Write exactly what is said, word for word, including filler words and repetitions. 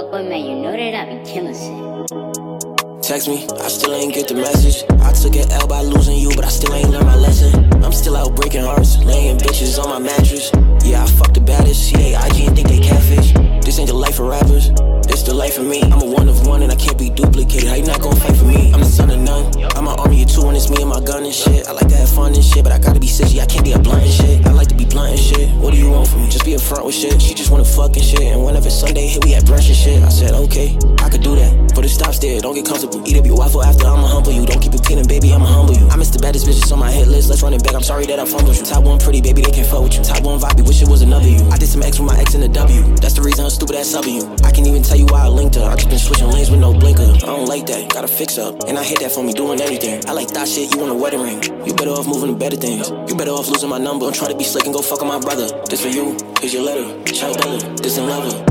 But man, you know that I be killing shit. Text me, I still ain't get the message. I took an L by losing you, but I still ain't learned my lesson. I'm still out breaking hearts, laying bitches on my mattress. Yeah, I fucked the baddest, she hate I G and think they catfish. This ain't the life of rappers, this the life of me. I'm a one of one and I can't be duplicated. How you not gon' fight for me? I'm the son of none. I'm an army of two and it's me and my gun and shit. I like to have fun and shit, but I gotta be sissy. I can't be a blunt and shit. I like to be blunt and shit. What do you want from me? Just be upfront with shit. She just wanna fuck and shit. And whenever Sunday hit, we had brunch and shit. I said, okay, I could do that, but it stops there. Don't get comfortable. Eat up your waffle after I'ma humble you. Don't keep repeating, baby, I'ma humble you. I miss the baddest bitches on my hit list. Let's run it back. I'm sorry that I fumbled you. Top one pretty, baby, they can't fuck with you. Top one vibe, wish it was another you. I did some X with my X in the W. That's the reason her stupid ass subbing you. I can't even tell you why I linked her. I just been switching lanes with no blinker. I don't like that, gotta fix up. And I hate that for me doing anything. I like that shit, you want a wedding ring. You better off moving to better things. You better off losing my number and try to be slick and go fuck on my brother. This for you, here's your letter. Child Bella, this and lover.